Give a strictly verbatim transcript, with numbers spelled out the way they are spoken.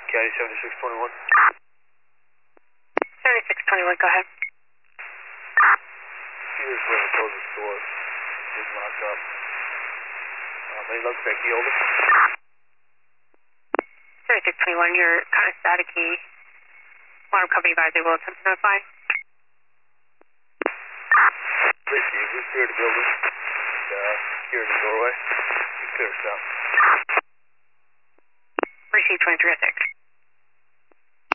County seventy-six twenty-one. seventy-six twenty-one, go ahead. Here's where the closest door is locked up. Um, any luck back the over? seventy-six twenty-one, you're kind of staticky. Alarm company advisor will attempt to notify. Receive, we cleared the building. And, uh, here in the doorway. We clear us out. Receive twenty-three oh six.